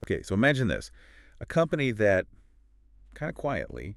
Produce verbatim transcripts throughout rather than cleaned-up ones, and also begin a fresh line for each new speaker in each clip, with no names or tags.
Okay, so imagine this. A company that, kind of quietly,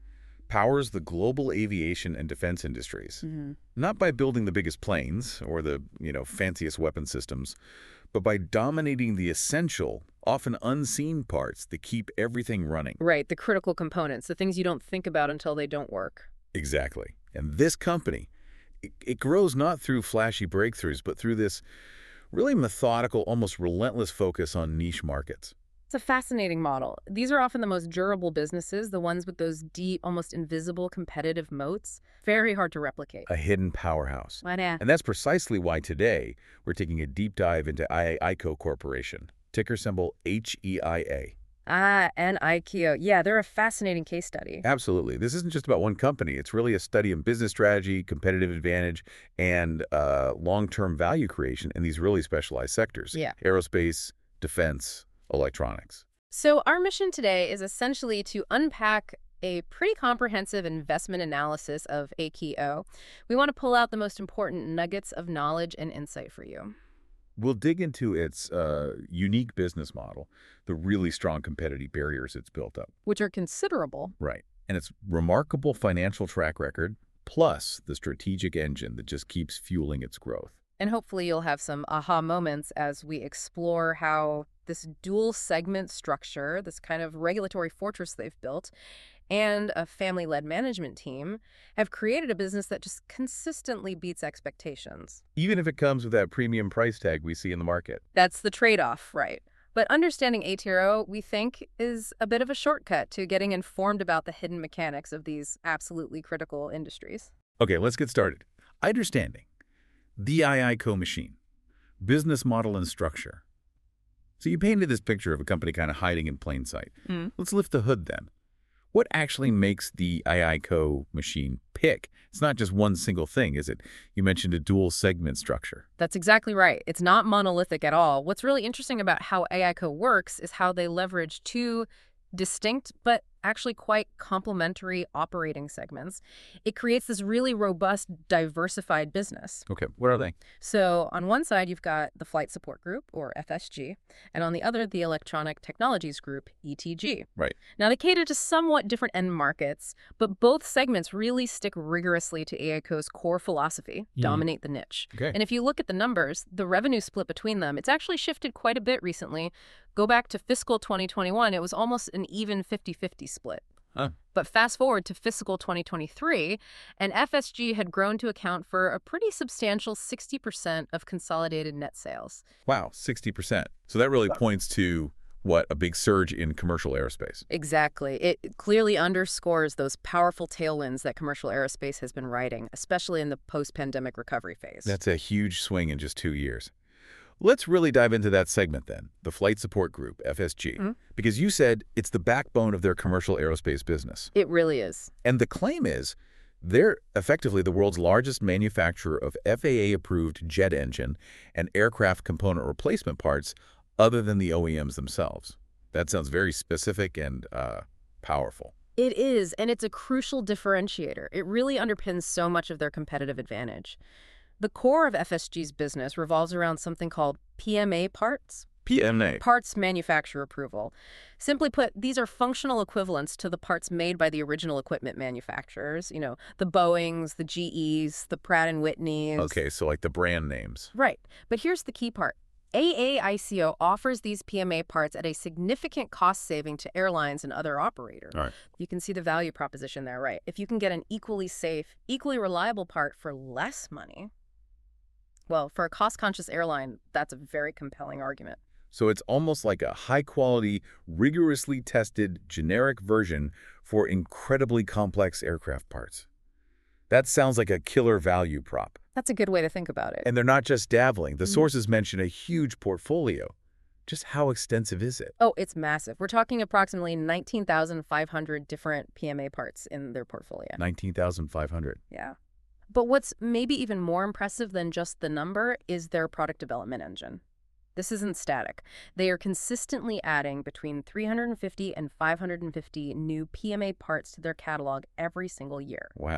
powers the global aviation and defense industries.
Hmm.
Not by building the biggest planes or the, you know, fanciest weapon systems, but by dominating the essential, often unseen parts that keep everything running.
Right, the critical components, the things you don't think about until they don't work.
Exactly. And this company, it, it grows not through flashy breakthroughs, but through this really methodical, almost relentless focus on niche markets.
It's a fascinating model. These are often the most durable businesses, the ones with those deep, almost invisible competitive moats. Very hard to replicate.
A hidden powerhouse.
Why not?
And that's precisely why today we're taking a deep dive into I A ICO Corporation, ticker symbol H E I A.
Ah, and IKEA. Yeah, they're a fascinating case study.
Absolutely. This isn't just about one company. It's really a study in business strategy, competitive advantage, and uh, long-term value creation in these really specialized sectors.
Yeah.
Aerospace, defense, electronics.
So our mission today is essentially to unpack a pretty comprehensive investment analysis of A K O. We want to pull out the most important nuggets of knowledge and insight for you.
We'll dig into its uh, unique business model, the really strong competitive barriers it's built up.
Which are considerable.
Right. And its remarkable financial track record, plus the strategic engine that just keeps fueling its growth.
And hopefully you'll have some aha moments as we explore how this dual segment structure, this kind of regulatory fortress they've built, and a family-led management team have created a business that just consistently beats expectations.
Even if it comes with that premium price tag we see in the market.
That's the trade-off, right? But understanding A T R O, we think, is a bit of a shortcut to getting informed about the hidden mechanics of these absolutely critical industries.
Okay, let's get started. Understanding the I A ICO machine, business model and structure. So you painted this picture of a company kind of hiding in plain sight.
Mm.
Let's lift the hood then. What actually makes the I A ICO machine pick? It's not just one single thing, is it? You mentioned a dual segment structure.
That's exactly right. It's not monolithic at all. What's really interesting about how A I C O works is how they leverage two distinct but actually quite complementary operating segments. It creates this really robust, diversified business.
Okay, what are they?
So on one side, you've got the Flight Support Group, or F S G, and on the other, the Electronic Technologies Group, E T G.
Right.
Now, they cater to somewhat different end markets, but both segments really stick rigorously to A I C O's core philosophy,
Mm.
dominate the niche.
Okay.
And if you look at the numbers, the revenue split between them, it's actually shifted quite a bit recently. Go back to fiscal twenty twenty-one, it was almost an even fifty fifty split.
Huh.
But fast forward to fiscal twenty twenty-three, and F S G had grown to account for a pretty substantial sixty percent of consolidated net sales.
Wow, sixty percent. So that really points to, what, a big surge in commercial aerospace.
Exactly. It clearly underscores those powerful tailwinds that commercial aerospace has been riding, especially in the post-pandemic recovery phase.
That's a huge swing in just two years. Let's really dive into that segment then, the Flight Support Group, F S G,
Mhm.
because you said it's the backbone of their commercial aerospace business.
It really is.
And the claim is they're effectively the world's largest manufacturer of F A A-approved jet engine and aircraft component replacement parts other than the O E Ms themselves. That sounds very specific and uh, powerful.
It is, and it's a crucial differentiator. It really underpins so much of their competitive advantage. The core of F S G's business revolves around something called P M A parts,
P M A.
parts manufacturer approval. Simply put, these are functional equivalents to the parts made by the original equipment manufacturers, you know, the Boeings, the G Es, the Pratt and Whitneys.
Okay, so like the brand names.
Right. But here's the key part. A A I C O offers these P M A parts at a significant cost saving to airlines and other operators.
All right.
You can see the value proposition there, right? If you can get an equally safe, equally reliable part for less money, well, for a cost-conscious airline, that's a very compelling argument.
So it's almost like a high-quality, rigorously tested, generic version for incredibly complex aircraft parts. That sounds like a killer value prop.
That's a good way to think about it.
And they're not just dabbling. The
Mhm.
sources mention a huge portfolio. Just how extensive is it?
Oh, it's massive. We're talking approximately nineteen thousand five hundred different P M A parts in their portfolio.
nineteen thousand five hundred.
Yeah. But what's maybe even more impressive than just the number is their product development engine. This isn't static. They are consistently adding between three hundred fifty and five hundred fifty new P M A parts to their catalog every single year.
Wow.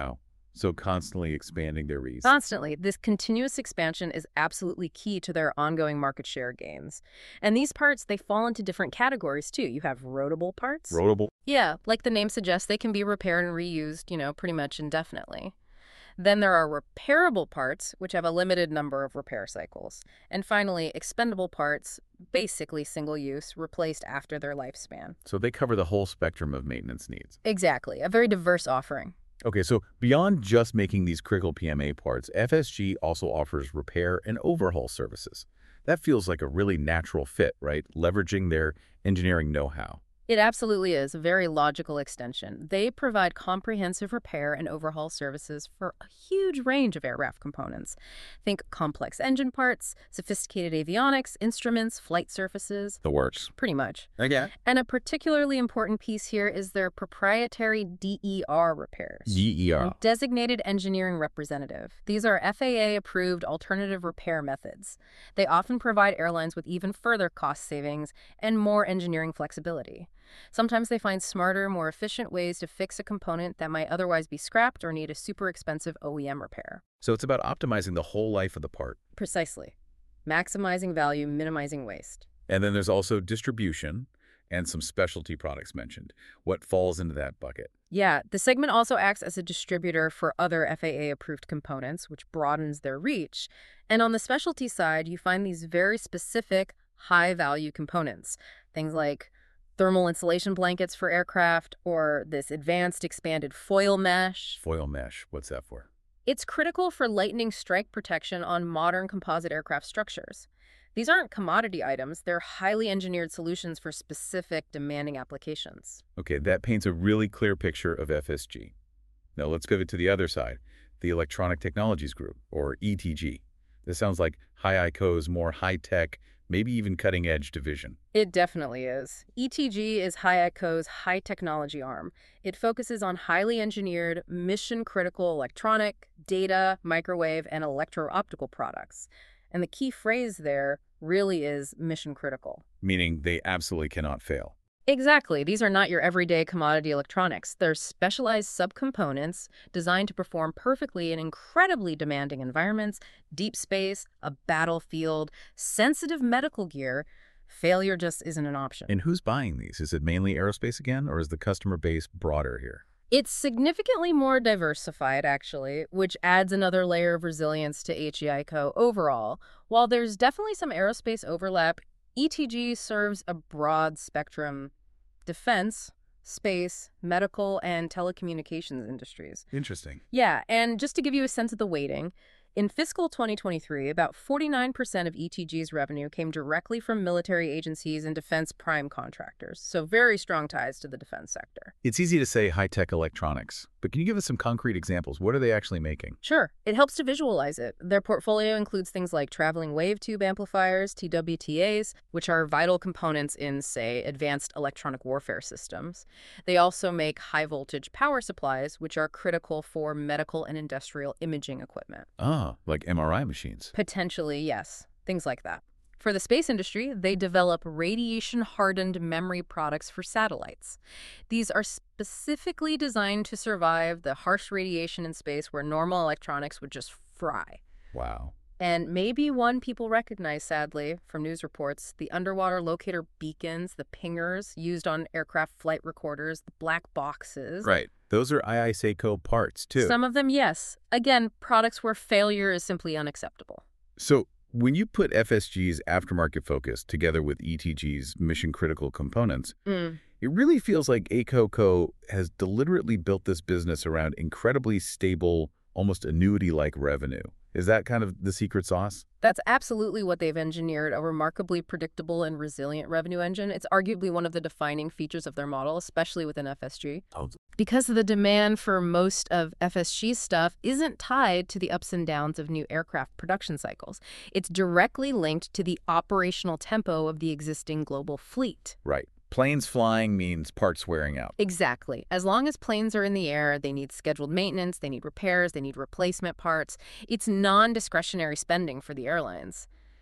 So constantly expanding their reach.
Constantly. This continuous expansion is absolutely key to their ongoing market share gains. And these parts, they fall into different categories too. You have roadable parts.
Roadable.
Yeah, like the name suggests, they can be repaired and reused, you know, pretty much indefinitely. Then there are repairable parts, which have a limited number of repair cycles. And finally, expendable parts, basically single use, replaced after their lifespan.
So they cover the whole spectrum of maintenance needs.
Exactly. A very diverse offering.
Okay, so beyond just making these critical P M A parts, F S G also offers repair and overhaul services. That feels like a really natural fit, right? Leveraging their engineering know-how.
It absolutely is a very logical extension. They provide comprehensive repair and overhaul services for a huge range of aircraft components. Think complex engine parts, sophisticated avionics, instruments, flight surfaces.
The works.
Pretty much.
Okay.
And a particularly important piece here is their proprietary D E R repairs.
D E R.
Designated Engineering Representative. These are F A A-approved alternative repair methods. They often provide airlines with even further cost savings and more engineering flexibility. Sometimes they find smarter, more efficient ways to fix a component that might otherwise be scrapped or need a super expensive O E M repair.
So it's about optimizing the whole life of the part.
Precisely. Maximizing value, minimizing waste.
And then there's also distribution and some specialty products mentioned. What falls into that bucket?
Yeah, the segment also acts as a distributor for other F A A-approved components, which broadens their reach. And on the specialty side, you find these very specific, high-value components. Things like thermal insulation blankets for aircraft, or this advanced expanded foil mesh.
Foil mesh. What's that for?
It's critical for lightning strike protection on modern composite aircraft structures. These aren't commodity items. They're highly engineered solutions for specific demanding applications.
Okay, that paints a really clear picture of F S G. Now let's pivot to the other side, the Electronic Technologies Group, or E T G. This sounds like HiI-Co's more high-tech, maybe even cutting-edge division.
It definitely is. E T G is HiI-Co's high-technology arm. It focuses on highly engineered, mission-critical electronic, data, microwave, and electro-optical products. And the key phrase there really is mission-critical.
Meaning they absolutely cannot fail.
Exactly. These are not your everyday commodity electronics. They're specialized subcomponents designed to perform perfectly in incredibly demanding environments, deep space, a battlefield, sensitive medical gear. Failure just isn't an option.
And who's buying these? Is it mainly aerospace again, or is the customer base broader here?
It's significantly more diversified, actually, which adds another layer of resilience to HEICO overall. While there's definitely some aerospace overlap, E T G serves a broad spectrum: defense, space, medical, and telecommunications industries.
Interesting.
Yeah, and just to give you a sense of the weighting, in fiscal twenty twenty-three, about forty-nine percent of E T G's revenue came directly from military agencies and defense prime contractors, so very strong ties to the defense sector.
It's easy to say high-tech electronics, but can you give us some concrete examples? What are they actually making?
Sure, it helps to visualize it. Their portfolio includes things like traveling wave tube amplifiers, T W T As, which are vital components in, say, advanced electronic warfare systems. They also make high-voltage power supplies, which are critical for medical and industrial imaging equipment.
Ah, like M R I machines.
Potentially, yes. Things like that. For the space industry, they develop radiation-hardened memory products for satellites. These are specifically designed to survive the harsh radiation in space where normal electronics would just fry.
Wow.
And maybe one people recognize, sadly, from news reports, the underwater locator beacons, the pingers used on aircraft flight recorders, the black boxes.
Right. Those are HiI-Co's parts, too.
Some of them, yes. Again, products where failure is simply unacceptable.
So when you put F S G's aftermarket focus together with E T G's mission-critical components,
Mm.
it really feels like A C O Co has deliberately built this business around incredibly stable, almost annuity-like revenue. Is that kind of the secret sauce?
That's absolutely what they've engineered, a remarkably predictable and resilient revenue engine. It's arguably one of the defining features of their model, especially within F S G.
Totally.
Because the demand for most of F S G's stuff isn't tied to the ups and downs of new aircraft production cycles. It's directly linked to the operational tempo of the existing global fleet.
Right. Planes flying means parts wearing out.
Exactly. As long as planes are in the air, they need scheduled maintenance, they need repairs, they need replacement parts. It's non-discretionary spending for the airlines.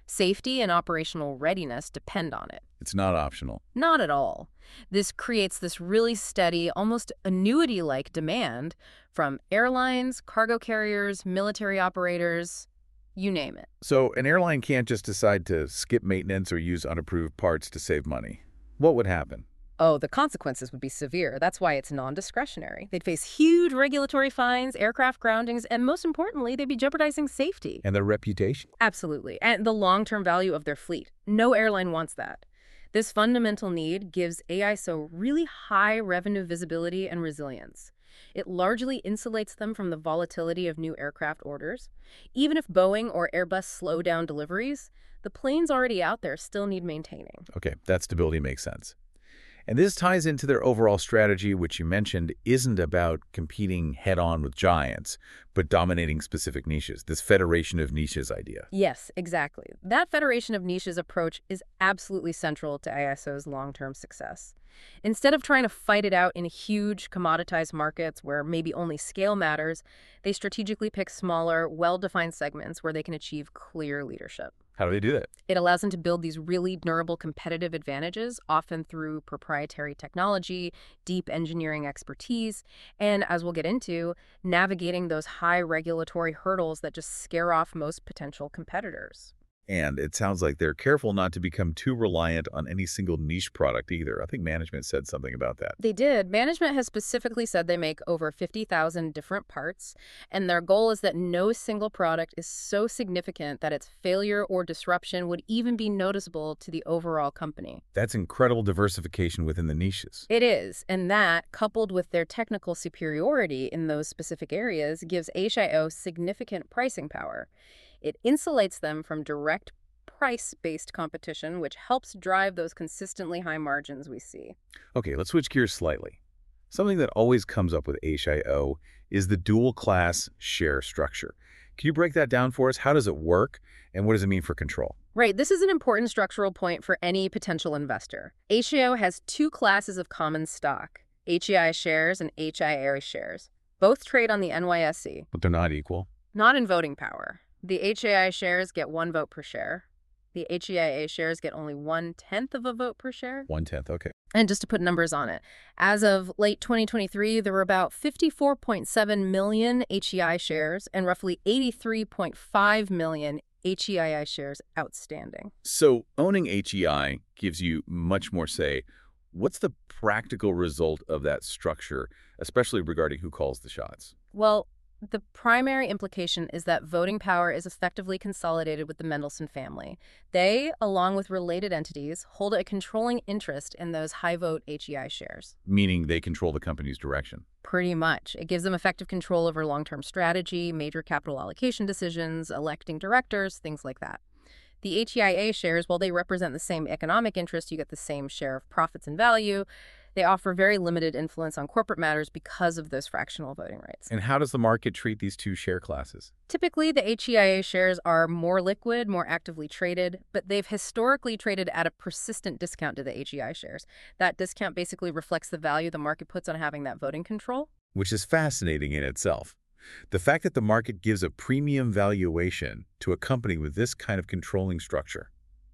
Safety and operational readiness depend on it.
It's not optional.
Not at all. This creates this really steady, almost annuity-like demand from airlines, cargo carriers, military operators, you name it.
So an airline can't just decide to skip maintenance or use unapproved parts to save money. What would happen?
Oh, the consequences would be severe. That's why it's non-discretionary. They'd face huge regulatory fines, aircraft groundings, and most importantly, they'd be jeopardizing safety.
And their reputation.
Absolutely. And the long-term value of their fleet. No airline wants that. This fundamental need gives A I S O really high revenue visibility and resilience. It largely insulates them from the volatility of new aircraft orders. Even if Boeing or Airbus slow down deliveries, the planes already out there still need maintaining.
Okay, that stability makes sense. And this ties into their overall strategy, which you mentioned isn't about competing head-on with giants, but dominating specific niches, this federation of niches idea.
Yes, exactly. That federation of niches approach is absolutely central to A I S O's long-term success. Instead of trying to fight it out in huge, commoditized markets where maybe only scale matters, they strategically pick smaller, well-defined segments where they can achieve clear leadership.
How do they do that?
It allows them to build these really durable competitive advantages, often through proprietary technology, deep engineering expertise, and, as we'll get into, navigating those high regulatory hurdles that just scare off most potential competitors.
And it sounds like they're careful not to become too reliant on any single niche product either. I think management said something about that.
They did. Management has specifically said they make over fifty thousand different parts, and their goal is that no single product is so significant that its failure or disruption would even be noticeable to the overall company.
That's incredible diversification within the niches.
It is, and that, coupled with their technical superiority in those specific areas, gives H I O significant pricing power. It insulates them from direct price-based competition, which helps drive those consistently high margins we see.
Okay, let's switch gears slightly. Something that always comes up with H I O is the dual-class share structure. Can you break that down for us? How does it work, and what does it mean for control?
Right, this is an important structural point for any potential investor. H I O has two classes of common stock, H E I shares and H I A shares. Both trade on the N Y S E.
But they're not equal.
Not in voting power. The H A I shares get one vote per share. The H E I A shares get only one-tenth of a vote per share.
One-tenth, okay.
And just to put numbers on it, as of late twenty twenty-three, there were about fifty-four point seven million H E I shares and roughly eighty-three point five million H E I A shares outstanding.
So owning H E I gives you much more say. What's the practical result of that structure, especially regarding who calls the shots?
Well, the primary implication is that voting power is effectively consolidated with the Mendelsohn family. They, along with related entities, hold a controlling interest in those high-vote H E I shares.
Meaning they control the company's direction.
Pretty much. It gives them effective control over long-term strategy, major capital allocation decisions, electing directors, things like that. The H E I A shares, while they represent the same economic interest, you get the same share of profits and value. They offer very limited influence on corporate matters because of those fractional voting rights.
And how does the market treat these two share classes?
Typically, the H E I A shares are more liquid, more actively traded, but they've historically traded at a persistent discount to the H E I shares. That discount basically reflects the value the market puts on having that voting control.
Which is fascinating in itself. The fact that the market gives a premium valuation to a company with this kind of controlling structure.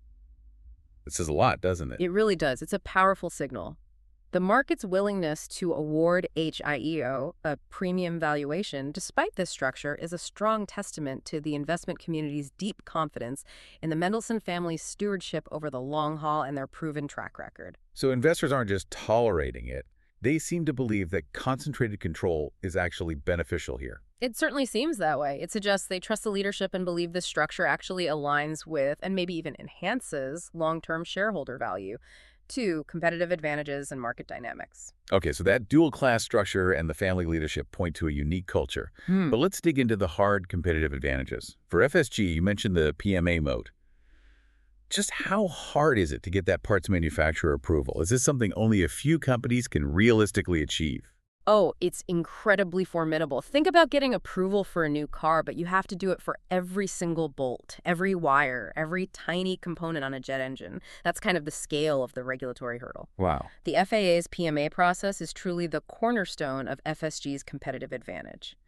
It says a lot, doesn't it?
It really does. It's a powerful signal. The market's willingness to award H I E O a premium valuation, despite this structure, is a strong testament to the investment community's deep confidence in the Mendelsohn family's stewardship over the long haul and their proven track record.
So investors aren't just tolerating it. They seem to believe that concentrated control is actually beneficial here.
It certainly seems that way. It suggests they trust the leadership and believe this structure actually aligns with, and maybe even enhances, long-term shareholder value. Two, competitive advantages and market dynamics.
Okay, so that dual-class structure and the family leadership point to a unique culture.
Hmm.
But let's dig into the hard competitive advantages. For F S G, you mentioned the P M A mode. Just how hard is it to get that parts manufacturer approval? Is this something only a few companies can realistically achieve?
Oh, it's incredibly formidable. Think about getting approval for a new car, but you have to do it for every single bolt, every wire, every tiny component on a jet engine. That's kind of the scale of the regulatory hurdle.
Wow.
The F A A's P M A process is truly the cornerstone of F S G's competitive advantage.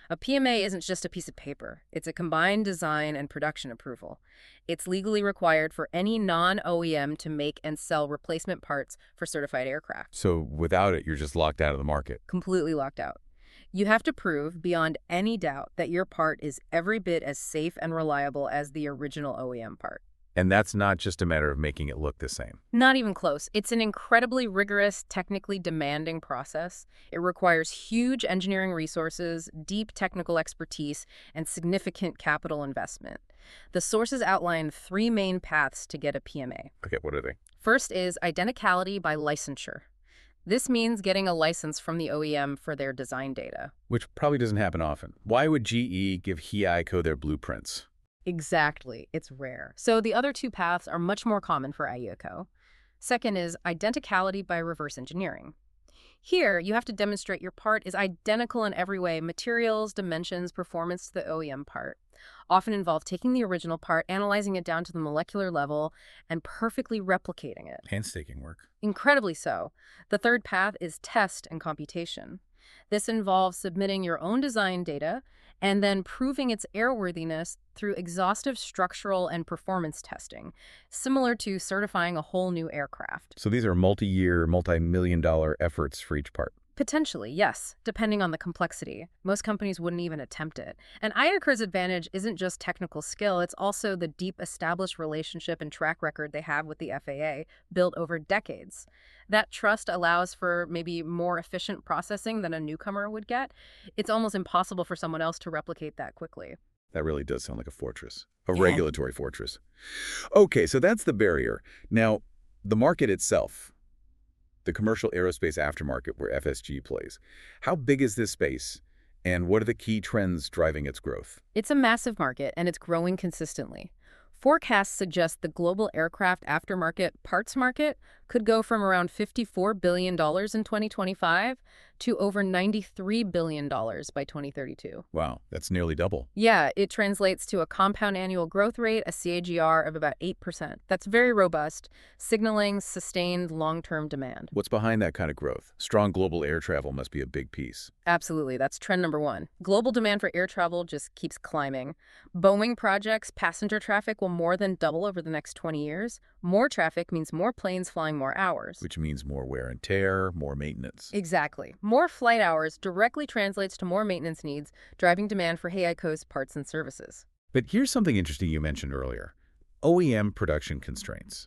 A P M A isn't just a piece of paper. It's a combined design and production approval. It's legally required for any non-O E M to make and sell replacement parts for certified aircraft.
So without it, you're just locked out of the market.
Completely locked out. You have to prove beyond any doubt that your part is every bit as safe and reliable as the original O E M part.
And that's not just a matter of making it look the same.
Not even close. It's an incredibly rigorous, technically demanding process. It requires huge engineering resources, deep technical expertise, and significant capital investment. The sources outline three main paths to get a P M A.
Okay, what are they?
First is identicality by licensure. This means getting a license from the O E M for their design data.
Which probably doesn't happen often. Why would G E give HEICO their blueprints?
Exactly. It's rare. So the other two paths are much more common for AIACO. Second is identicality by reverse engineering. Here, you have to demonstrate your part is identical in every way: materials, dimensions, performance to the O E M part. Often involve taking the original part, analyzing it down to the molecular level, and perfectly replicating it.
Painstaking work.
Incredibly so. The third path is test and computation. This involves submitting your own design data and then proving its airworthiness through exhaustive structural and performance testing, similar to certifying a whole new aircraft.
So these are multi-year, multi-million dollar efforts for each part.
Potentially, yes, depending on the complexity. Most companies wouldn't even attempt it. And IACR's advantage isn't just technical skill, it's also the deep established relationship and track record they have with the F A A, built over decades. That trust allows for maybe more efficient processing than a newcomer would get. It's almost impossible for someone else to replicate that quickly.
That really does sound like a fortress, a
Yeah.
regulatory fortress. Okay, so that's the barrier. Now, the market itself, the commercial aerospace aftermarket where F S G plays. How big is this space, and what are the key trends driving its growth?
It's a massive market, and it's growing consistently. Forecasts suggest the global aircraft aftermarket parts market could go from around fifty-four billion dollars in twenty twenty-five to over ninety-three billion dollars by twenty thirty-two.
Wow, that's nearly double.
Yeah, it translates to a compound annual growth rate, a C A G R, of about eight percent. That's very robust, signaling sustained long-term demand.
What's behind that kind of growth? Strong global air travel must be a big piece.
Absolutely, that's trend number one. Global demand for air travel just keeps climbing. Boeing projects passenger traffic will more than double over the next twenty years. More traffic means more planes flying more hours.
Which means more wear and tear, more maintenance.
Exactly. More flight hours directly translates to more maintenance needs, driving demand for HEICO's parts and services.
But here's something interesting you mentioned earlier. O E M production constraints.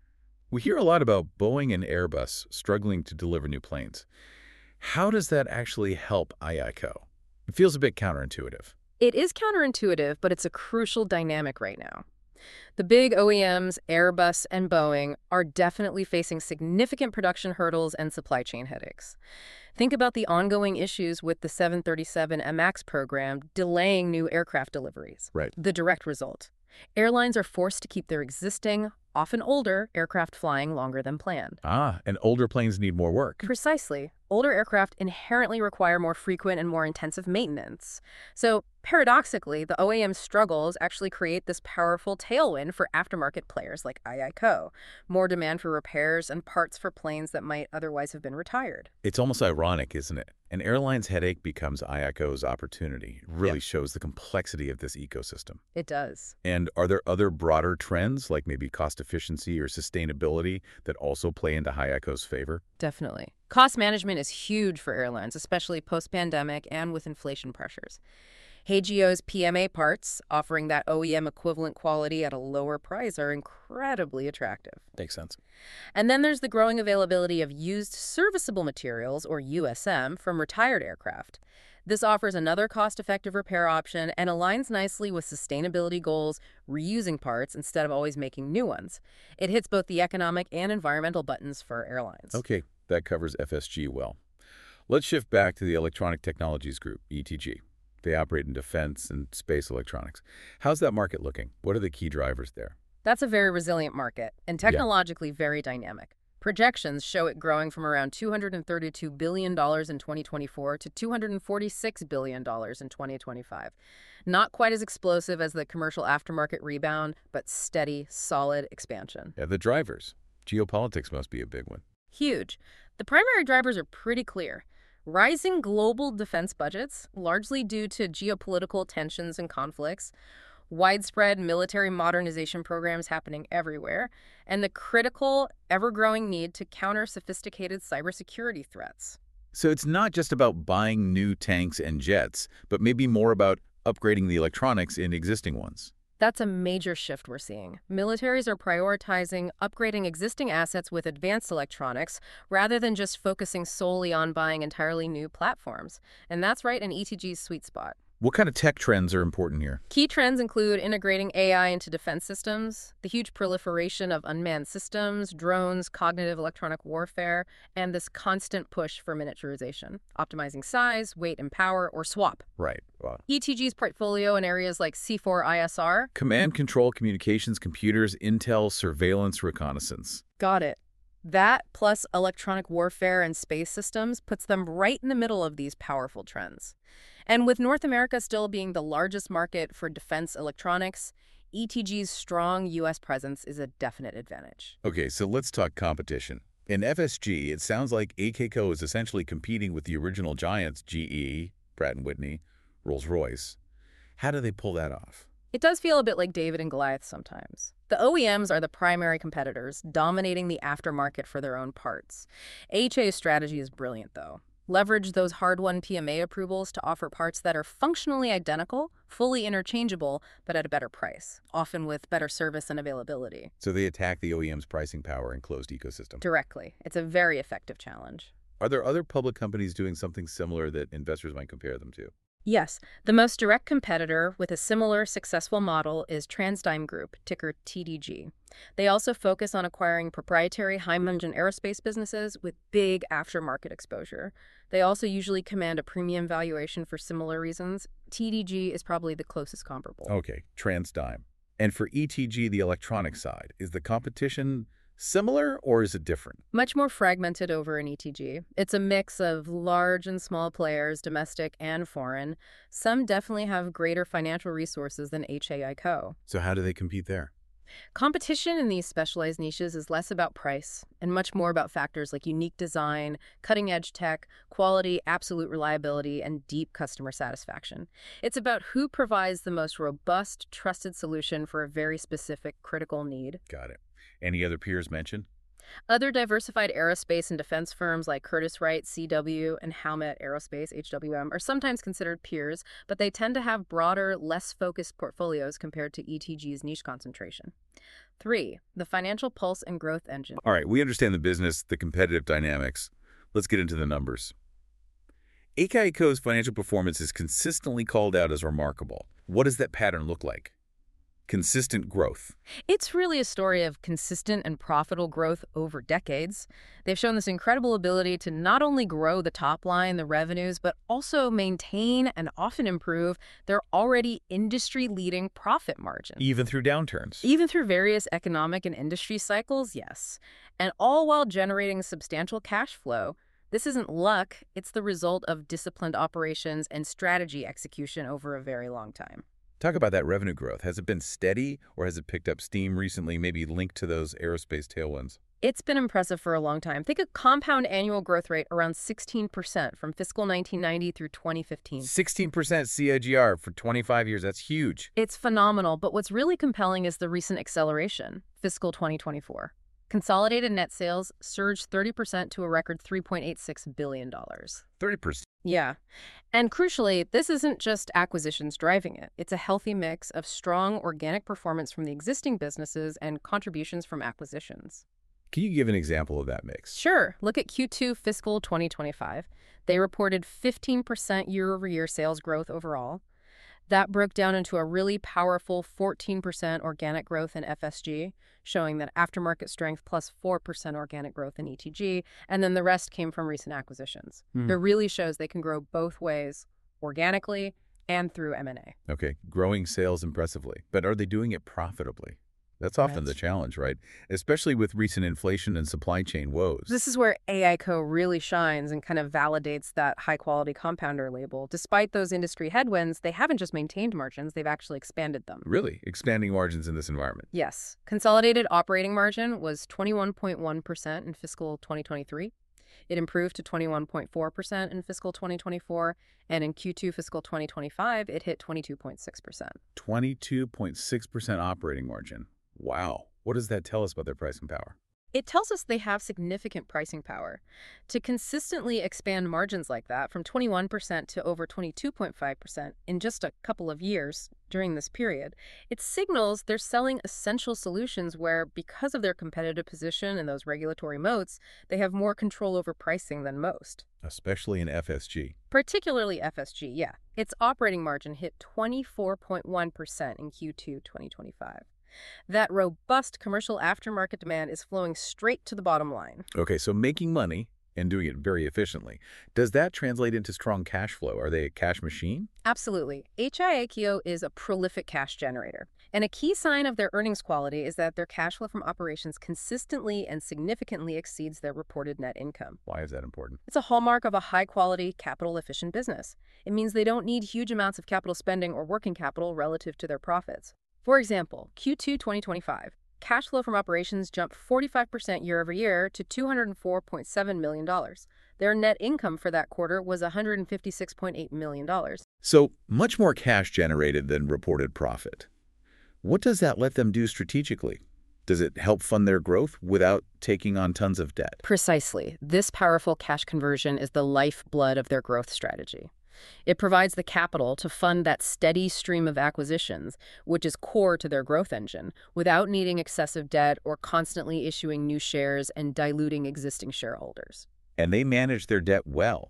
We hear a lot about Boeing and Airbus struggling to deliver new planes. How does that actually help IACO? It feels a bit counterintuitive.
It is counterintuitive, but it's a crucial dynamic right now. The big O E Ms, Airbus and Boeing, are definitely facing significant production hurdles and supply chain headaches. Think about the ongoing issues with the seven thirty-seven MAX program delaying new aircraft deliveries.
Right.
The direct result: airlines are forced to keep their existing, often older, aircraft flying longer than planned.
Ah, and older planes need more work.
Precisely. Older aircraft inherently require more frequent and more intensive maintenance. So, paradoxically, the O E M struggles actually create this powerful tailwind for aftermarket players like IACO. More demand for repairs and parts for planes that might otherwise have been retired.
It's almost ironic, isn't it? An airline's headache becomes IACO's opportunity. It really
Yeah.
shows the complexity of this ecosystem.
It does.
And are there other broader trends, like maybe cost efficiency or sustainability, that also play into IACO's favor?
Definitely. Cost management is huge for airlines, especially post-pandemic and with inflation pressures. HEICO's P M A parts, offering that O E M equivalent quality at a lower price, are incredibly attractive.
Makes sense.
And then there's the growing availability of used serviceable materials, or U S M, from retired aircraft. This offers another cost-effective repair option and aligns nicely with sustainability goals, reusing parts instead of always making new ones. It hits both the economic and environmental buttons for airlines.
Okay, that covers F S G well. Let's shift back to the Electronic Technologies Group, E T G. They operate in defense and space electronics. How's that market looking? What are the key drivers there?
That's a very resilient market and technologically very dynamic. Projections show it growing from around two hundred thirty-two billion dollars in twenty twenty-four to two hundred forty-six billion dollars in twenty twenty-five. Not quite as explosive as the commercial aftermarket rebound, but steady, solid expansion.
Yeah, the drivers. Geopolitics must be a big one.
Huge. The primary drivers are pretty clear. Rising global defense budgets, largely due to geopolitical tensions and conflicts, widespread military modernization programs happening everywhere, and the critical, ever-growing need to counter sophisticated cybersecurity threats.
So it's not just about buying new tanks and jets, but maybe more about upgrading the electronics in existing ones.
That's a major shift we're seeing. Militaries are prioritizing upgrading existing assets with advanced electronics rather than just focusing solely on buying entirely new platforms. And that's right in E T G's sweet spot.
What kind of tech trends are important here?
Key trends include integrating A I into defense systems, the huge proliferation of unmanned systems, drones, cognitive electronic warfare, and this constant push for miniaturization, optimizing size, weight, and power, or swap.
Right. Wow.
E T G's portfolio in areas like C four I S R.
Command, control, communications, computers, intel, surveillance, reconnaissance.
Got it. That, plus electronic warfare and space systems, puts them right in the middle of these powerful trends. And with North America still being the largest market for defense electronics, E T G's strong U S presence is a definite advantage.
Okay, so let's talk competition. In F S G, it sounds like A K Co is essentially competing with the original giants G E, Pratt and Whitney, Rolls-Royce. How do they pull that off?
It does feel a bit like David and Goliath sometimes. The O E Ms are the primary competitors, dominating the aftermarket for their own parts. H A's strategy is brilliant, though. Leverage those hard-won P M A approvals to offer parts that are functionally identical, fully interchangeable, but at a better price, often with better service and availability.
So they attack the O E M's pricing power and closed ecosystem.
Directly. It's a very effective challenge.
Are there other public companies doing something similar that investors might compare them to?
Yes, the most direct competitor with a similar successful model is TransDigm Group, ticker T D G. They also focus on acquiring proprietary high-margin aerospace businesses with big aftermarket exposure. They also usually command a premium valuation for similar reasons. T D G is probably the closest comparable.
Okay, TransDigm. And for E T G, the electronic side, is the competition similar or is it different?
Much more fragmented over in E T G. It's a mix of large and small players, domestic and foreign. Some definitely have greater financial resources than H A I Co.
So how do they compete there?
Competition in these specialized niches is less about price and much more about factors like unique design, cutting-edge tech, quality, absolute reliability, and deep customer satisfaction. It's about who provides the most robust, trusted solution for a very specific, critical need.
Got it. Any other peers mentioned?
Other diversified aerospace and defense firms like Curtiss-Wright, C W, and Howmet Aerospace, H W M, are sometimes considered peers, but they tend to have broader, less focused portfolios compared to E T G's niche concentration. Three, the financial pulse and growth engine.
All right, we understand the business, the competitive dynamics. Let's get into the numbers. A K I Co's financial performance is consistently called out as remarkable. What does that pattern look like? Consistent growth.
It's really a story of consistent and profitable growth over decades. They've shown this incredible ability to not only grow the top line, the revenues, but also maintain and often improve their already industry-leading profit margin.
Even through downturns.
Even through various economic and industry cycles, yes. And all while generating substantial cash flow. This isn't luck, it's the result of disciplined operations and strategy execution over a very long time.
Talk about that revenue growth. Has it been steady or has it picked up steam recently, maybe linked to those aerospace tailwinds?
It's been impressive for a long time. Think a compound annual growth rate around sixteen percent from fiscal nineteen ninety through twenty fifteen.
sixteen percent C A G R for twenty-five years. That's huge.
It's phenomenal, but what's really compelling is the recent acceleration, fiscal twenty twenty-four. Consolidated net sales surged thirty percent to a record three point eight six billion dollars.
thirty percent.
Yeah. And crucially, this isn't just acquisitions driving it. It's a healthy mix of strong organic performance from the existing businesses and contributions from acquisitions.
Can you give an example of that mix?
Sure. Look at Q two fiscal twenty twenty-five. They reported fifteen percent year-over-year sales growth overall. That broke down into a really powerful fourteen percent organic growth in F S G, showing that aftermarket strength plus four percent organic growth in E T G, and then the rest came from recent acquisitions.
Hmm.
It really shows they can grow both ways, organically and through M and A.
Okay, growing sales impressively, but are they doing it profitably? That's often
That's
the challenge, right? Especially with recent inflation and supply chain woes.
This is where A I Co really shines and kind of validates that high-quality compounder label. Despite those industry headwinds, they haven't just maintained margins, they've actually expanded them.
Really? Expanding margins in this environment?
Yes. Consolidated operating margin was twenty-one point one percent in fiscal twenty twenty-three. It improved to twenty-one point four percent in fiscal twenty twenty-four, and in Q two fiscal twenty twenty-five, it hit twenty-two point six percent.
twenty-two point six percent operating margin. Wow. What does that tell us about their pricing power?
It tells us they have significant pricing power. To consistently expand margins like that from twenty-one percent to over twenty-two point five percent in just a couple of years during this period, it signals they're selling essential solutions where, because of their competitive position and those regulatory moats, they have more control over pricing than most.
Especially in F S G.
Particularly F S G, yeah. Its operating margin hit twenty-four point one percent in Q two twenty twenty-five. That robust commercial aftermarket demand is flowing straight to the bottom line.
Okay, so making money and doing it very efficiently. Does that translate into strong cash flow? Are they a cash machine?
Absolutely. H I A K I O is a prolific cash generator. And a key sign of their earnings quality is that their cash flow from operations consistently and significantly exceeds their reported net income.
Why is that important?
It's a hallmark of a high-quality, capital-efficient business. It means they don't need huge amounts of capital spending or working capital relative to their profits. For example, Q two twenty twenty-five, cash flow from operations jumped forty-five percent year over year to two hundred four point seven million dollars. Their net income for that quarter was one hundred fifty-six point eight million dollars.
So much more cash generated than reported profit. What does that let them do strategically? Does it help fund their growth without taking on tons of debt?
Precisely. This powerful cash conversion is the lifeblood of their growth strategy. It provides the capital to fund that steady stream of acquisitions, which is core to their growth engine, without needing excessive debt or constantly issuing new shares and diluting existing shareholders.
And they manage their debt well,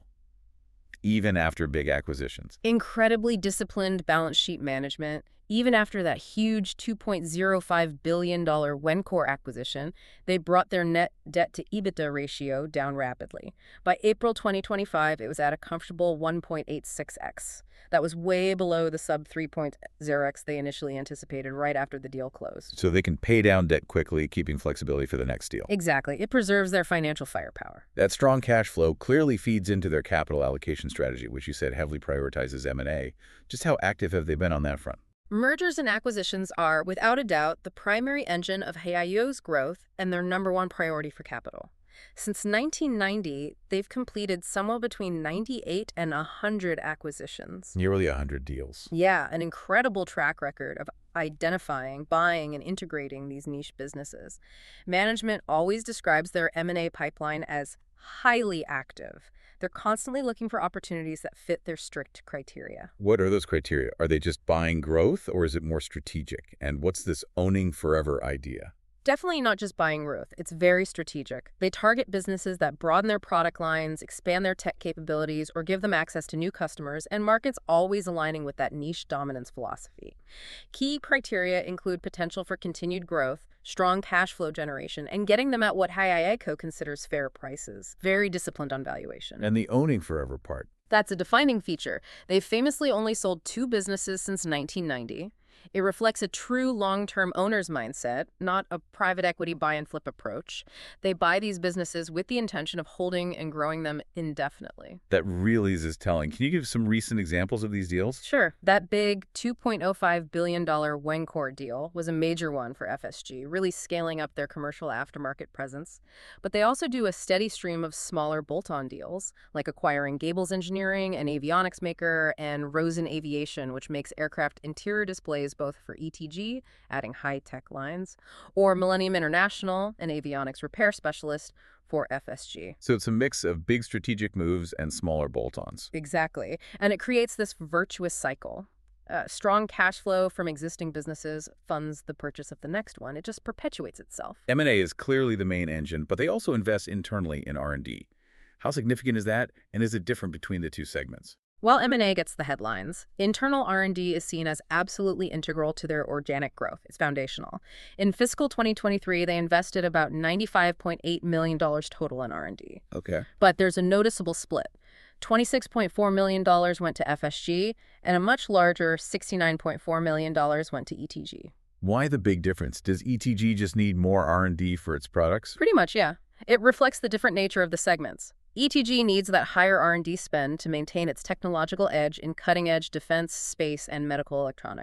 even after big acquisitions.
Incredibly disciplined balance sheet management. Even after that huge two point zero five billion dollars Wencor acquisition, they brought their net debt to EBITDA ratio down rapidly. By April twenty twenty-five, it was at a comfortable one point eight six x. That was way below the sub three point zero x they initially anticipated right after the deal closed.
So they can pay down debt quickly, keeping flexibility for the next deal.
Exactly. It preserves their financial firepower.
That strong cash flow clearly feeds into their capital allocation strategy, which you said heavily prioritizes M and A. Just how active have they been on that front?
Mergers and acquisitions are, without a doubt, the primary engine of H I A K I O's growth and their number one priority for capital. Since nineteen ninety, they've completed somewhere between ninety-eight and one hundred acquisitions.
Nearly one hundred deals.
Yeah, an incredible track record of identifying, buying, and integrating these niche businesses. Management always describes their M and A pipeline as highly active. They're constantly looking for opportunities that fit their strict criteria.
What are those criteria? Are they just buying growth, or is it more strategic? And what's this owning forever idea?
Definitely not just buying growth. It's very strategic. They target businesses that broaden their product lines, expand their tech capabilities, or give them access to new customers, and markets always aligning with that niche dominance philosophy. Key criteria include potential for continued growth, strong cash flow generation, and getting them at what H I A K I considers fair prices. Very disciplined on valuation.
And the owning forever part.
That's a defining feature. They've famously only sold two businesses since nineteen ninety. It reflects a true long-term owner's mindset, not a private equity buy-and-flip approach. They buy these businesses with the intention of holding and growing them indefinitely.
That really is telling. Can you give some recent examples of these deals?
Sure. That big two point oh five billion dollars Wencor deal was a major one for F S G, really scaling up their commercial aftermarket presence. But they also do a steady stream of smaller bolt-on deals, like acquiring Gables Engineering, an avionics maker, and Rosen Aviation, which makes aircraft interior displays both for E T G, adding high-tech lines, or Millennium International, an avionics repair specialist, for F S G.
So it's a mix of big strategic moves and smaller bolt-ons.
Exactly. And it creates this virtuous cycle. Uh, strong cash flow from existing businesses funds the purchase of the next one. It just perpetuates itself.
M and A is clearly the main engine, but they also invest internally in R and D. How significant is that, and is it different between the two segments?
While M and A gets the headlines, internal R and D is seen as absolutely integral to their organic growth. It's foundational. In fiscal twenty twenty-three, they invested about ninety-five point eight million dollars total in R and D.
Okay.
But there's a noticeable split. twenty-six point four million dollars went to F S G, and a much larger sixty-nine point four million dollars went to E T G.
Why the big difference? Does E T G just need more R and D for its products?
Pretty much, yeah. It reflects the different nature of the segments. E T G needs that higher R and D spend to maintain its technological edge in cutting-edge defense, space, and medical electronics.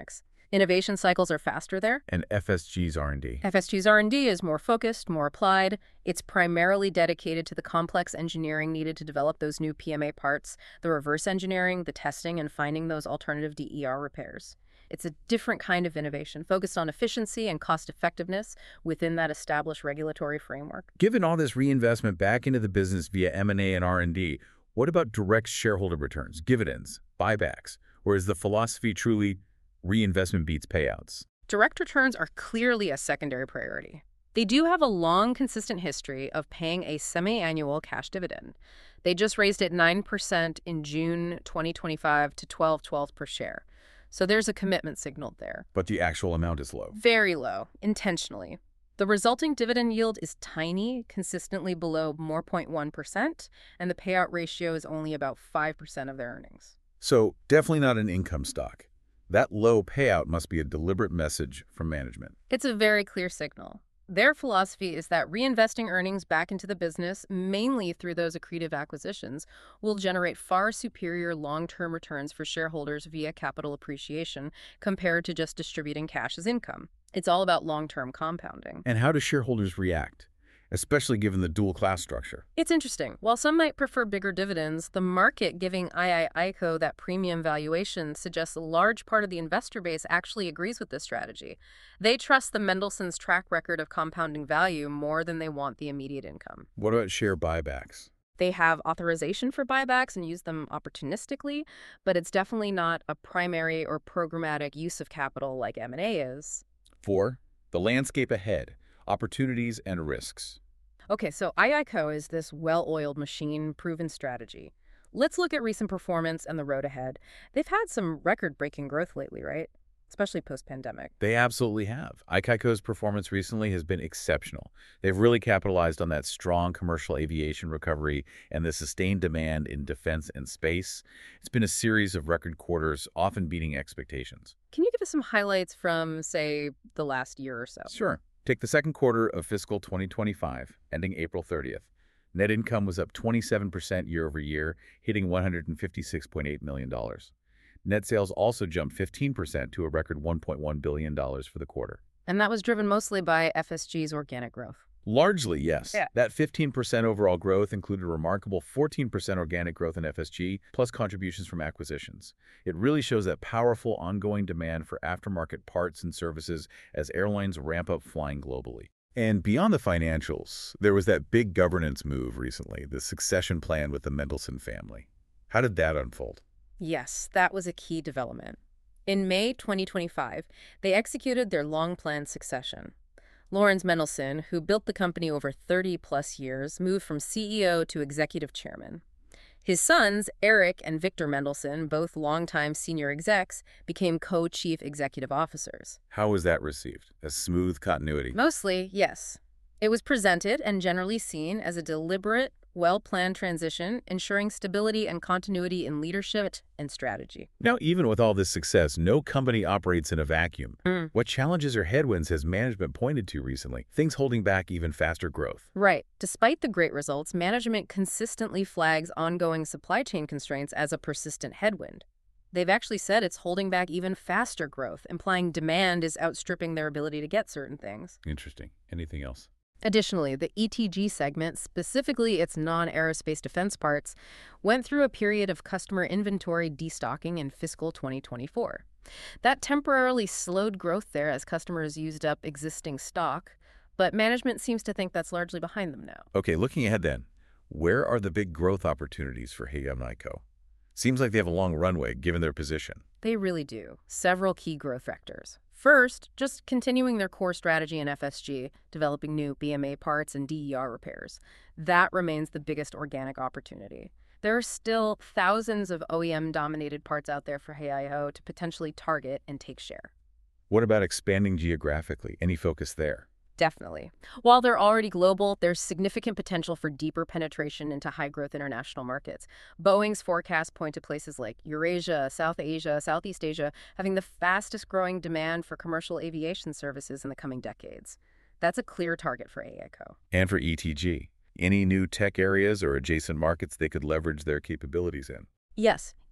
Innovation cycles are faster there.
And F S G's R and D.
F S G's R and D is more focused, more applied. It's primarily dedicated to the complex engineering needed to develop those new P M A parts, the reverse engineering, the testing, and finding those alternative D E R repairs. It's a different kind of innovation, focused on efficiency and cost-effectiveness within that established regulatory framework.
Given all this reinvestment back into the business via M and A and R and D, what about direct shareholder returns, dividends, buybacks? Or is the philosophy truly reinvestment beats payouts?
Direct returns are clearly a secondary priority. They do have a long, consistent history of paying a semi-annual cash dividend. They just raised it nine percent in June twenty twenty-five to twelve twelve per share. So there's a commitment signaled there.
But the actual amount is low.
Very low, intentionally. The resulting dividend yield is tiny, consistently below more zero point one percent, and the payout ratio is only about five percent of their earnings.
So definitely not an income stock. That low payout must be a deliberate message from management.
It's a very clear signal. Their philosophy is that reinvesting earnings back into the business, mainly through those accretive acquisitions, will generate far superior long-term returns for shareholders via capital appreciation compared to just distributing cash as income. It's all about long-term compounding.
And how do shareholders react, especially given the dual-class structure?
It's interesting. While some might prefer bigger dividends, the market giving I I I C O that premium valuation suggests a large part of the investor base actually agrees with this strategy. They trust the Mendelson's track record of compounding value more than they want the immediate income.
What about share buybacks?
They have authorization for buybacks and use them opportunistically, but it's definitely not a primary or programmatic use of capital like M and A is.
Four, the landscape ahead, opportunities and risks.
Okay, so I I C O is this well-oiled machine, proven strategy. Let's look at recent performance and the road ahead. They've had some record-breaking growth lately, right? Especially post-pandemic.
They absolutely have. I C I C O's performance recently has been exceptional. They've really capitalized on that strong commercial aviation recovery and the sustained demand in defense and space. It's been a series of record quarters, often beating expectations.
Can you give us some highlights from, say, the last year or so?
Sure. Take the second quarter of fiscal twenty twenty-five, ending April thirtieth. Net income was up twenty-seven percent year over year, hitting one hundred fifty-six point eight million dollars. Net sales also jumped fifteen percent to a record one point one billion dollars for the quarter.
And that was driven mostly by F S G's organic growth.
Largely, yes.
Yeah.
That fifteen percent overall growth included a remarkable fourteen percent organic growth in F S G, plus contributions from acquisitions. It really shows that powerful ongoing demand for aftermarket parts and services as airlines ramp up flying globally. And beyond the financials, there was that big governance move recently, the succession plan with the Mendelson family. How did that unfold?
Yes, that was a key development. In May twenty twenty-five, they executed their long-planned succession. Lawrence Mendelson, who built the company over thirty plus years, moved from C E O to executive chairman. His sons, Eric and Victor Mendelson, both longtime senior execs, became co-chief executive officers.
How was that received? A smooth continuity?
Mostly, yes. It was presented and generally seen as a deliberate, well-planned transition, ensuring stability and continuity in leadership and strategy.
Now, even with all this success, no company operates in a vacuum.
Mm.
What challenges or headwinds has management pointed to recently? Things holding back even faster growth.
Right. Despite the great results, management consistently flags ongoing supply chain constraints as a persistent headwind. They've actually said it's holding back even faster growth, implying demand is outstripping their ability to get certain things.
Interesting. Anything else?
Additionally, the E T G segment, specifically its non-aerospace defense parts, went through a period of customer inventory destocking in fiscal twenty twenty-four. That temporarily slowed growth there as customers used up existing stock, but management seems to think that's largely behind them now.
Okay, looking ahead then, where are the big growth opportunities for Heian Ico? Seems like they have a long runway given their position.
They really do. Several key growth vectors. First, just continuing their core strategy in F S G, developing new B M A parts and D E R repairs. That remains the biggest organic opportunity. There are still thousands of O E M-dominated parts out there for Heian to potentially target and take share.
What about expanding geographically? Any focus there?
Definitely. While they're already global, there's significant potential for deeper penetration into high-growth international markets. Boeing's forecasts point to places like Eurasia, South Asia, Southeast Asia having the fastest-growing demand for commercial aviation services in the coming decades. That's a clear target for A I C O.
And for E T G, any new tech areas or adjacent markets they could leverage their capabilities in?
Yes,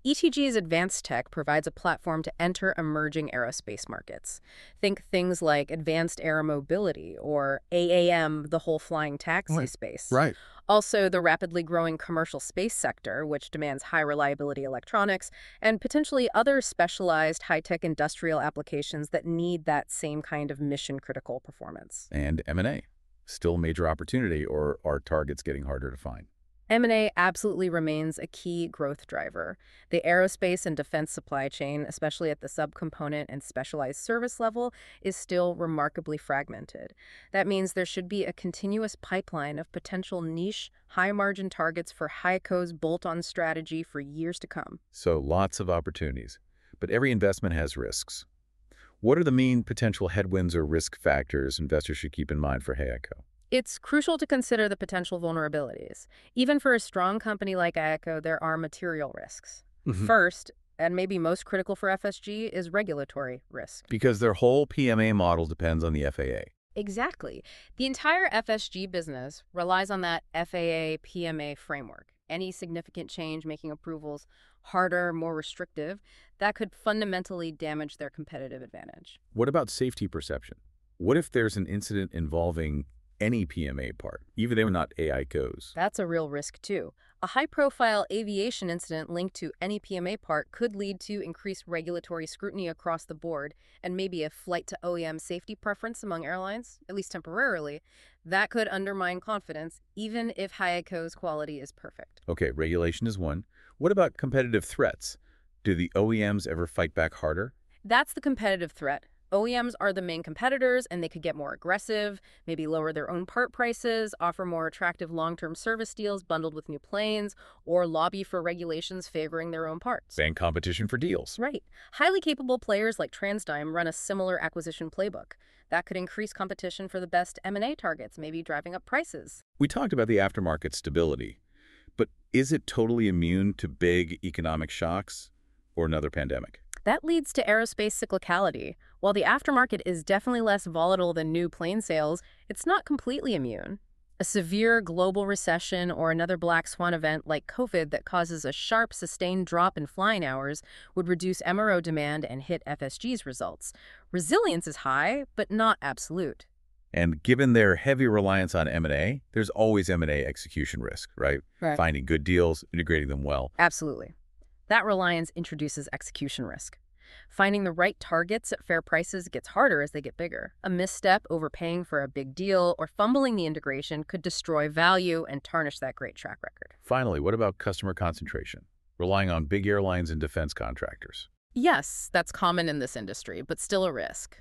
E T G's advanced tech provides a platform to enter emerging aerospace markets. Think things like advanced air mobility or A A M, the whole flying taxi
Right.
space.
Right.
Also, the rapidly growing commercial space sector, which demands high reliability electronics, and potentially other specialized high-tech industrial applications that need that same kind of mission-critical performance.
And M and A. Still a major opportunity, or are targets getting harder to find?
M and A absolutely remains a key growth driver. The aerospace and defense supply chain, especially at the subcomponent and specialized service level, is still remarkably fragmented. That means there should be a continuous pipeline of potential niche, high-margin targets for HEICO's bolt-on strategy for years to come.
So lots of opportunities. But every investment has risks. What are the main potential headwinds or risk factors investors should keep in mind for HEICO?
It's crucial to consider the potential vulnerabilities. Even for a strong company like IACO, there are material risks.
Mhm.
First, and maybe most critical for F S G, is regulatory risk.
Because their whole P M A model depends on the F A A.
Exactly. The entire F S G business relies on that F A A P M A framework. Any significant change making approvals harder, more restrictive, that could fundamentally damage their competitive advantage.
What about safety perception? What if there's an incident involving any P M A part, even if they're not HEICO's?
That's a real risk, too. A high-profile aviation incident linked to any P M A part could lead to increased regulatory scrutiny across the board and maybe a flight to O E M safety preference among airlines, at least temporarily. That could undermine confidence, even if HEICO's quality is perfect.
Okay, regulation is one. What about competitive threats? Do the O E Ms ever fight back harder?
That's the competitive threat. O E Ms are the main competitors, and they could get more aggressive, maybe lower their own part prices, offer more attractive long-term service deals bundled with new planes, or lobby for regulations favoring their own parts.
Ban competition for deals.
Right. Highly capable players like TransDigm run a similar acquisition playbook. That could increase competition for the best M and A targets, maybe driving up prices.
We talked about the aftermarket stability, but is it totally immune to big economic shocks or another pandemic?
That leads to aerospace cyclicality. While the aftermarket is definitely less volatile than new plane sales, it's not completely immune. A severe global recession or another black swan event like COVID that causes a sharp, sustained drop in flying hours would reduce M R O demand and hit F S G's results. Resilience is high, but not absolute.
And given their heavy reliance on M and A, there's always M and A execution risk, right?
Right.
Finding good deals, integrating them well.
Absolutely. That reliance introduces execution risk. Finding the right targets at fair prices gets harder as they get bigger. A misstep, overpaying for a big deal, or fumbling the integration could destroy value and tarnish that great track record.
Finally, what about customer concentration? Relying on big airlines and defense contractors.
Yes, that's common in this industry, but still a risk.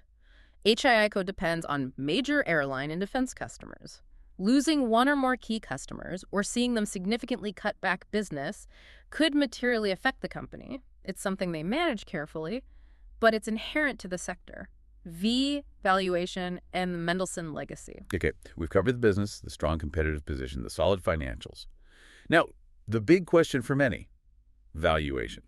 HEICO depends on major airline and defense customers. Losing one or more key customers or seeing them significantly cut back business could materially affect the company. It's something they manage carefully, but it's inherent to the sector. V, valuation, and the Mendelsohn legacy.
Okay, we've covered the business, the strong competitive position, the solid financials. Now, the big question for many, valuation.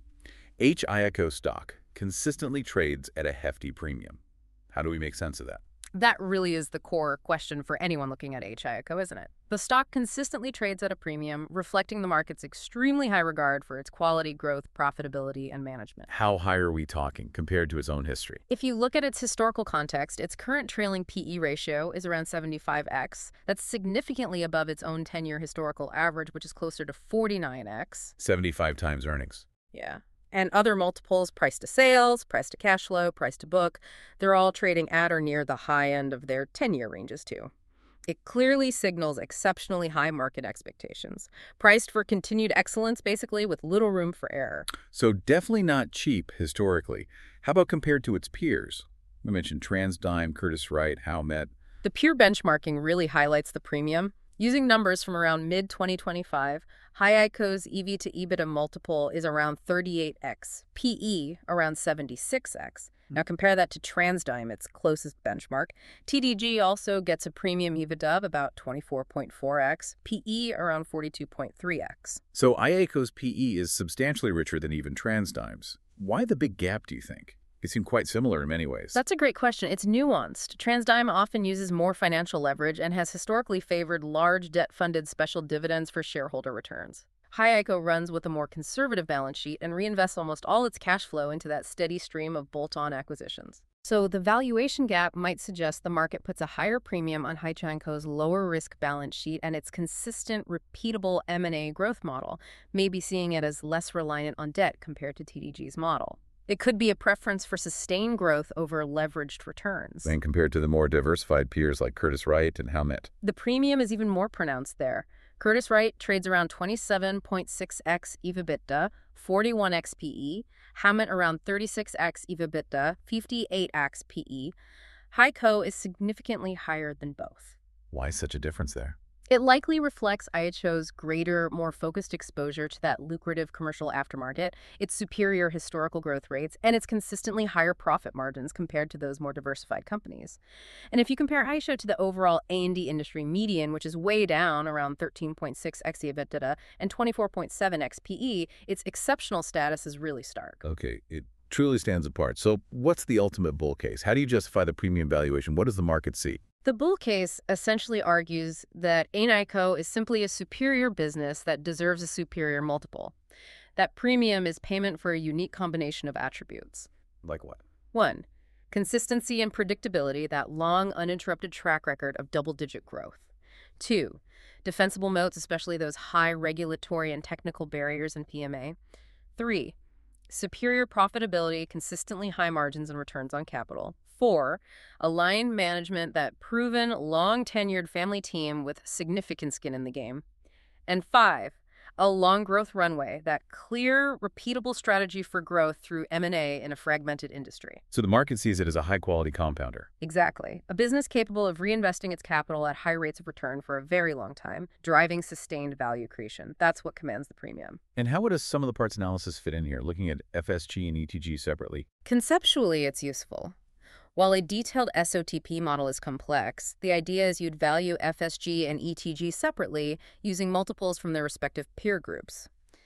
HEICO stock consistently trades at a hefty premium. How do we make sense of that?
That really is the core question for anyone looking at HEICO, isn't it? The stock consistently trades at a premium, reflecting the market's extremely high regard for its quality, growth, profitability, and management.
How high are we talking compared to its own history?
If you look at its historical context, its current trailing P E ratio is around seventy-five x. That's significantly above its own ten-year historical average, which is closer to forty-nine x.
seventy-five times earnings.
Yeah. And other multiples, price to sales, price to cash flow, price to book, they're all trading at or near the high end of their ten-year ranges, too. It clearly signals exceptionally high market expectations, priced for continued excellence, basically, with little room for error.
So definitely not cheap historically. How about compared to its peers? We mentioned TransDigm, Curtiss-Wright, Howmet.
The peer benchmarking really highlights the premium. Using numbers from around mid twenty twenty-five, HEICO's E V to EBITDA multiple is around thirty-eight x, P E around seventy-six x. Now compare that to TransDigm, its closest benchmark. T D G also gets a premium EBITDA of about twenty-four point four x, P E around forty-two point three x.
So HEICO's P E is substantially richer than even TransDigm's. Why the big gap, do you think? They seem quite similar in many ways.
That's a great question. It's nuanced. TransDigm often uses more financial leverage and has historically favored large debt-funded special dividends for shareholder returns. Hi-Eco runs with a more conservative balance sheet and reinvests almost all its cash flow into that steady stream of bolt-on acquisitions. So the valuation gap might suggest the market puts a higher premium on Hi-Eco's lower risk balance sheet and its consistent, repeatable M and A growth model, maybe seeing it as less reliant on debt compared to T D G's model. It could be a preference for sustained growth over leveraged returns.
And compared to the more diversified peers like Curtiss-Wright and Howmet.
The premium is even more pronounced there. Curtiss-Wright trades around twenty-seven point six x E V/EBITDA, forty-one x P E, Howmet around thirty-six x E V/EBITDA, fifty-eight x P E. Hi-Co is significantly higher than both.
Why such a difference there?
It likely reflects I H O's greater, more focused exposure to that lucrative commercial aftermarket, its superior historical growth rates, and its consistently higher profit margins compared to those more diversified companies. And if you compare I H O to the overall A and D industry median, which is way down around thirteen point six x E V/EBITDA and twenty-four point seven x P E, its exceptional status is really stark.
Okay, it truly stands apart. So what's the ultimate bull case? How do you justify the premium valuation? What does the market see?
The bull case essentially argues that Hi-Co is simply a superior business that deserves a superior multiple. That premium is payment for a unique combination of attributes.
Like what?
One, consistency and predictability, that long, uninterrupted track record of double-digit growth. Two, defensible moats, especially those high regulatory and technical barriers in P M A. Three, superior profitability, consistently high margins and returns on capital. Four, aligned management, that proven, long-tenured family team with significant skin in the game. And five, a long growth runway, that clear, repeatable strategy for growth through M and A in a fragmented industry.
So the market sees it as a high-quality compounder.
Exactly. A business capable of reinvesting its capital at high rates of return for a very long time, driving sustained value creation. That's what commands the premium.
And how would a sum of the parts analysis fit in here, looking at F S G and E T G separately?
Conceptually, it's useful. While a detailed S O T P model is complex, the idea is you'd value F S G and E T G separately using multiples from their respective peer groups.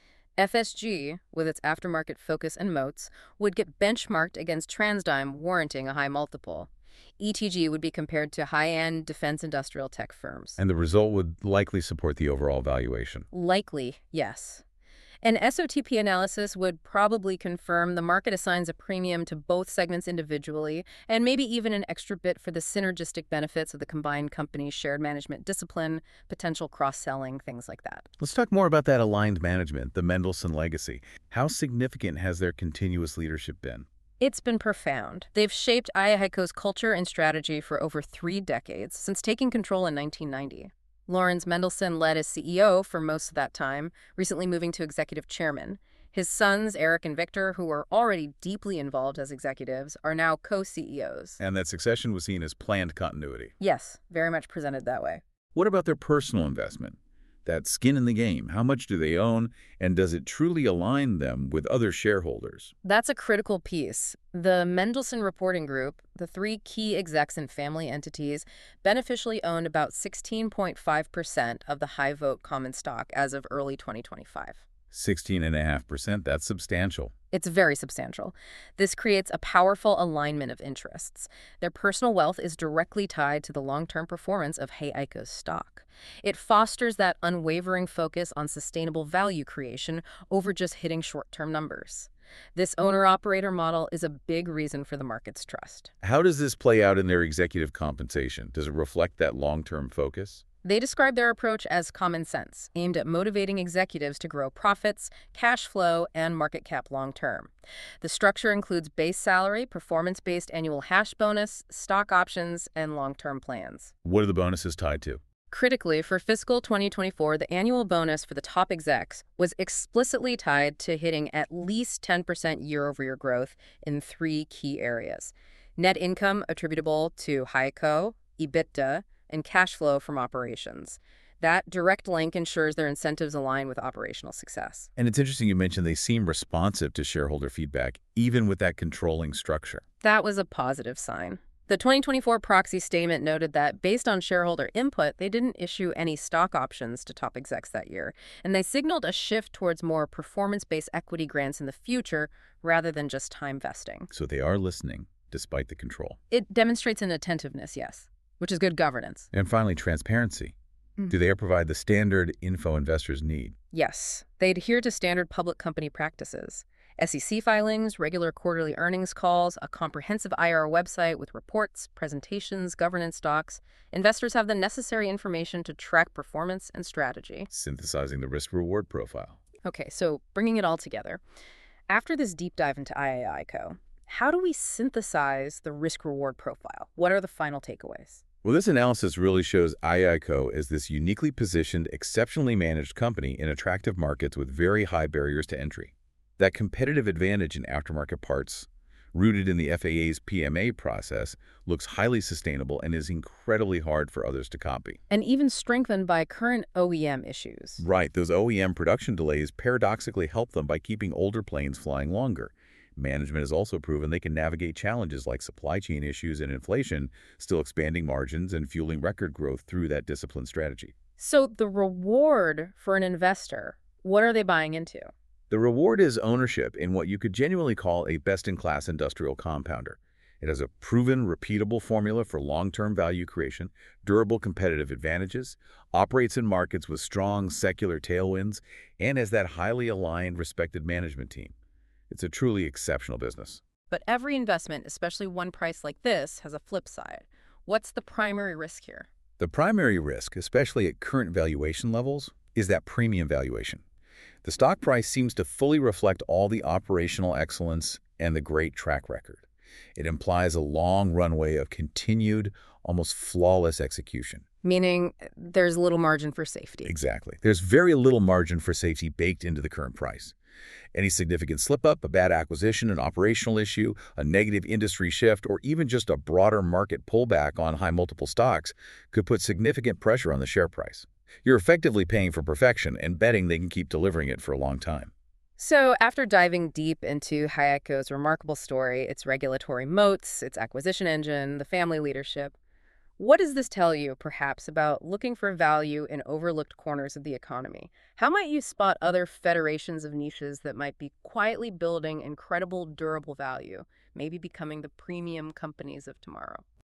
F S G, with its aftermarket focus and moats, would get benchmarked against TransDigm, warranting a high multiple. E T G would be compared to high-end defense industrial tech firms.
And the result would likely support the overall valuation.
Likely, yes. An S O T P analysis would probably confirm the market assigns a premium to both segments individually, and maybe even an extra bit for the synergistic benefits of the combined company's shared management discipline, potential cross-selling, things like that.
Let's talk more about that aligned management, the Mendelsohn legacy. How significant has their continuous leadership been?
It's been profound. They've shaped Hi-Eco's culture and strategy for over three decades, since taking control in nineteen ninety. Lawrence Mendelsohn led as C E O for most of that time, recently moving to executive chairman. His sons, Eric and Victor, who were already deeply involved as executives, are now co-C E Os.
And that succession was seen as planned continuity.
Yes, very much presented that way.
What about their personal investment? That skin in the game, how much do they own, and does it truly align them with other shareholders?
That's a critical piece. The Mendelsohn Reporting Group, the three key execs and family entities, beneficially owned about sixteen point five percent of the high vote common stock as of early twenty twenty-five.
sixteen point five percent, that's substantial.
It's very substantial. This creates a powerful alignment of interests. Their personal wealth is directly tied to the long-term performance of Hi-Eco's stock. It fosters that unwavering focus on sustainable value creation over just hitting short-term numbers. This owner-operator model is a big reason for the market's trust.
How does this play out in their executive compensation? Does it reflect that long-term focus?
They describe their approach as common sense, aimed at motivating executives to grow profits, cash flow, and market cap long term. The structure includes base salary, performance-based annual hash bonus, stock options, and long-term plans.
What are the bonuses tied to?
Critically, for fiscal twenty twenty-four, the annual bonus for the top execs was explicitly tied to hitting at least ten percent year-over-year growth in three key areas: net income attributable to Hi-Co, EBITDA, and cash flow from operations. That direct link ensures their incentives align with operational success.
And it's interesting you mentioned they seem responsive to shareholder feedback, even with that controlling structure.
That was a positive sign. The twenty twenty-four proxy statement noted that, based on shareholder input, they didn't issue any stock options to top execs that year, and they signaled a shift towards more performance-based equity grants in the future rather than just time vesting.
So they are listening, despite the control.
It demonstrates an attentiveness, yes, which is good governance.
And finally, transparency. Do they provide the standard info investors need?
Yes, they adhere to standard public company practices. S E C filings, regular quarterly earnings calls, a comprehensive I R website with reports, presentations, governance docs. Investors have the necessary information to track performance and strategy.
Synthesizing the risk-reward profile.
Okay, so bringing it all together. After this deep dive into I A I Co., how do we synthesize the risk-reward profile? What are the final takeaways?
Well, this analysis really shows I I Co as this uniquely positioned, exceptionally managed company in attractive markets with very high barriers to entry. That competitive advantage in aftermarket parts, rooted in the F A A's P M A process, looks highly sustainable and is incredibly hard for others to copy.
And even strengthened by current O E M issues.
Right, those O E M production delays paradoxically help them by keeping older planes flying longer. Management has also proven they can navigate challenges like supply chain issues and inflation, still expanding margins and fueling record growth through that disciplined strategy.
So the reward for an investor, what are they buying into?
The reward is ownership in what you could genuinely call a best-in-class industrial compounder. It has a proven, repeatable formula for long-term value creation, durable competitive advantages, operates in markets with strong secular tailwinds, and has that highly aligned, respected management team. It's a truly exceptional business.
But every investment, especially one priced like this, has a flip side. What's the primary risk here?
The primary risk, especially at current valuation levels, is that premium valuation. The stock price seems to fully reflect all the operational excellence and the great track record. It implies a long runway of continued, almost flawless execution.
Meaning there's little margin for safety.
Exactly. There's very little margin for safety baked into the current price. Any significant slip-up, a bad acquisition, an operational issue, a negative industry shift, or even just a broader market pullback on high-multiple stocks could put significant pressure on the share price. You're effectively paying for perfection and betting they can keep delivering it for a long time.
So after diving deep into Hayako's remarkable story, its regulatory moats, its acquisition engine, the family leadership, what does this tell you, perhaps, about looking for value in overlooked corners of the economy? How might you spot other federations of niches that might be quietly building incredible, durable value, maybe becoming the premium companies of tomorrow?